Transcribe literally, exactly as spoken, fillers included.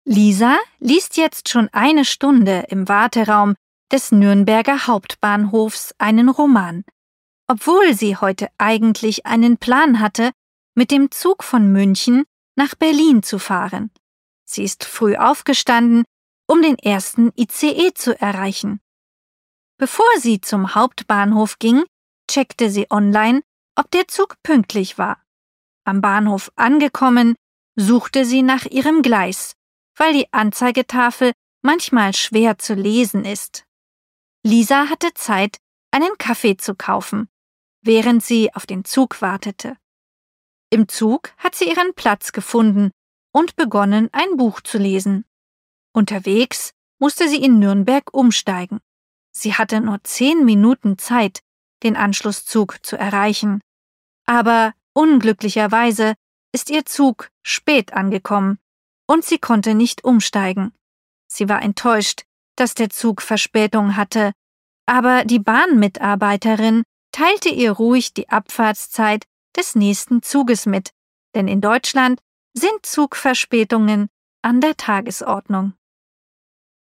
Lisa liest jetzt schon eine Stunde im Warteraum des Nürnberger Hauptbahnhofs einen Roman, obwohl sie heute eigentlich einen Plan hatte, mit dem Zug von München nach Berlin zu fahren. Sie ist früh aufgestanden, um den ersten I C E zu erreichen. Bevor sie zum Hauptbahnhof ging, checkte sie online, ob der Zug pünktlich war. Am Bahnhof angekommen, suchte sie nach ihrem Gleis, weil die Anzeigetafel manchmal schwer zu lesen ist. Lisa hatte Zeit, einen Kaffee zu kaufen, während sie auf den Zug wartete. Im Zug hat sie ihren Platz gefunden und begonnen, ein Buch zu lesen. Unterwegs musste sie in Nürnberg umsteigen. Sie hatte nur zehn Minuten Zeit, den Anschlusszug zu erreichen. Aber unglücklicherweise ist ihr Zug spät angekommen und sie konnte nicht umsteigen. Sie war enttäuscht, dass der Zug Verspätung hatte, aber die Bahnmitarbeiterin teilte ihr ruhig die Abfahrtszeit des nächsten Zuges mit, denn in Deutschland sind Zugverspätungen an der Tagesordnung.